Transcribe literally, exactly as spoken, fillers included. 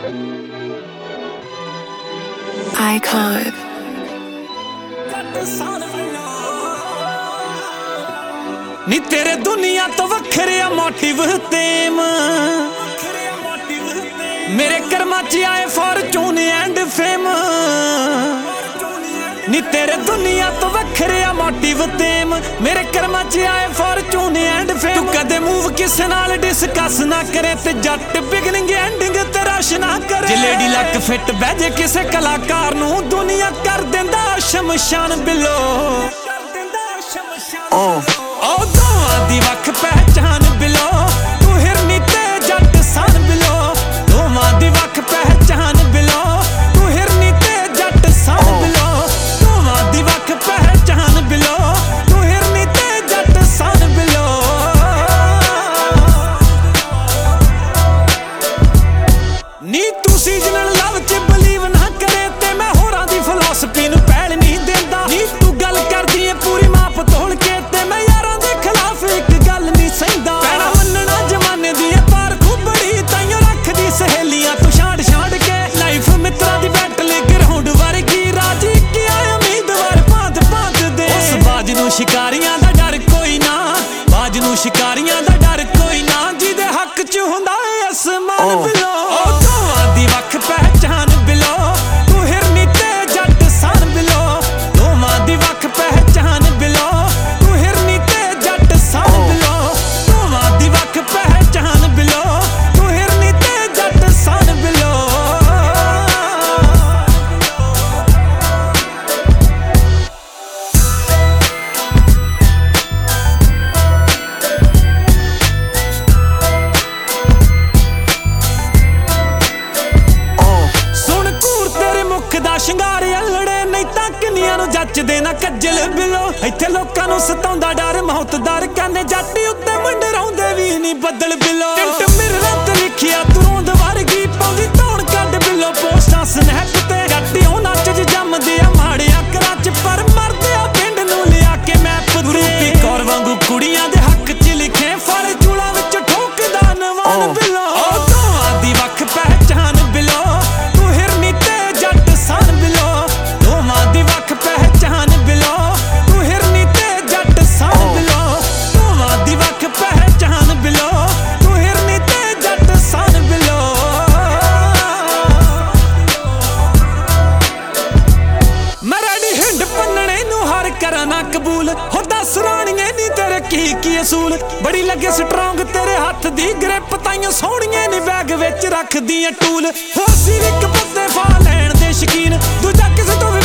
Icon. नी तेरे दुनिया तो वखरिया मोटिव तेम मेरे कर्मा च आए फॉर्चून एंड फेम। नी तेरे दुनिया तो वखरिया मोटिव तेम मेरे कर्मा च आए फॉर्चून एंड फेम। तू कदे मूव किसे नाल डिस्कस ना करे ते जट बिगनिंग एंडिंग ते रश ना करे। जे लेडी लक फिट बहजे किसे कलाकार नू दुनिया कर देंदा शमशान बिलो। ओ दोवां दी वख पहचान बिलो तू हिरनी ते जट सन बिलो। दोवां दी वख पहचान बिलो तू हिरनी ते जट सन बिलो। दोवां दी वख पहचान बिलो तू हिरनी ते जट सन बिलो। नी तू सीजनल लव च बिलीव ना करे ते मैं होरां दी फिलॉसफी नू पैल नहीं देंदा। नी तू गल करदी है पूरी माप तोड़ के ते मैं यारां दे खिलाफ एक गल नहीं सहिंदा। पैणा मन्नना जमाने दी है तार खुबड़ी ताइयों रखदी सहेलियां तू छाड़ छाड़ के। लाइफ मित्रा दी बैटल ग्राउंड वर्गी राजी किया उम्मीदवार भांत भांत दे। उस बाज नू शिकारियां दा डर कोई ना बाज नू शिकारियां दा डर कोई ना जिहदे हक च हुंदा है आसमान बिलो। ओ दोवां दी वख पहचान बिलो तू हिरनी ते जट सन बिलो। दोवां दी वख पहचान बिलो तू हिरनी ते जट सन बिलो। दोवां दी वख पहचान बिलो तू हिरनी ते जट सन बिलो। सुन घूर तेरे मुख दा शिंगार अल्लड़े नहीं तां किन्नियां नू जचदे ना कज्जल बिलो। इत्थे लोकां नू सताउंदा डर मौत दर कहंदे जट उत्ते मंडराउंदे वी नहीं बदल बिलो। टिंट मिररां ते लिखिया तू रोंद वर्गी पाउंदी धौण कड्ड बिलो। पोस्टां स्नैप ते जट उन्हां च जम्मदे आ माड़िया घरां च पर मरदे आ पिंड नू लिया के मैप ते। रूपी कौर वांगू कुड़ियां दे हक च लिखे फल चूलां विच ठोकदा नवान बिलो। ओ दोवां दी वख पहचान बिलो तू हिरनी ते जट सन बिलो। दोवां दी वख पहचान बिलो तू हिरनी ते जट सन बिलो। दोवां दी वख पहचान बिलो तू हिरनी ते जट सन बिलो। मैं रेडी हिंड पन्नणे नू हर करा ना कबूल हो दस राणिए नी तेरे की की असूल। बड़ी लगे स्ट्रोंग तेरे हथ दी ग्रिप ताइयों सोहणिए नी बैग विच रखदी टूल। हो सी इक बंदे फा लैण दे शकीन दूजा किसे तो